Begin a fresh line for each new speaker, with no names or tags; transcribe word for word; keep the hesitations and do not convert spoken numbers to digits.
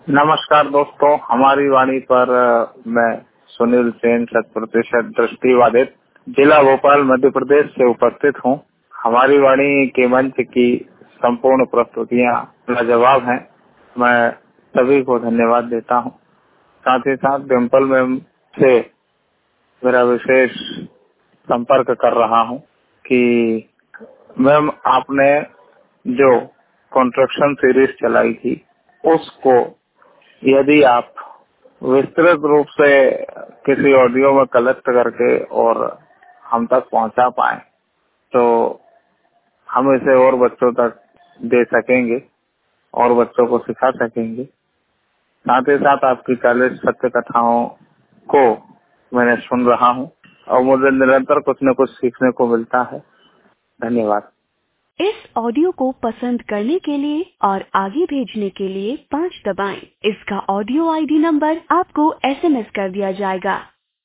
नमस्कार दोस्तों, हमारी वाणी पर अ, मैं सुनील सेन, शत प्रतिशत दृष्टिबाधित, जिला भोपाल, मध्य प्रदेश से उपस्थित हूँ। हमारी वाणी के मंच की संपूर्ण प्रस्तुतियाँ लाजवाब हैं। मैं सभी को धन्यवाद देता हूँ। साथ ही साथ डिम्पल मैम से मेरा विशेष संपर्क कर रहा हूँ कि मैम आपने जो कंस्ट्रक्शन सीरीज चलाई थी उसको यदि आप विस्तृत रूप से किसी ऑडियो में कलेक्ट करके और हम तक पहुंचा पाए तो हम इसे और बच्चों तक दे सकेंगे और बच्चों को सिखा सकेंगे। साथ ही साथ आपकी चालीस सत्य कथाओं को मैंने सुन रहा हूं और मुझे निरंतर कुछ न कुछ सीखने को मिलता है। धन्यवाद।
इस ऑडियो को पसंद करने के लिए और आगे भेजने के लिए पाँच दबाएं। इसका ऑडियो आईडी नंबर आपको एसएमएस कर दिया जाएगा।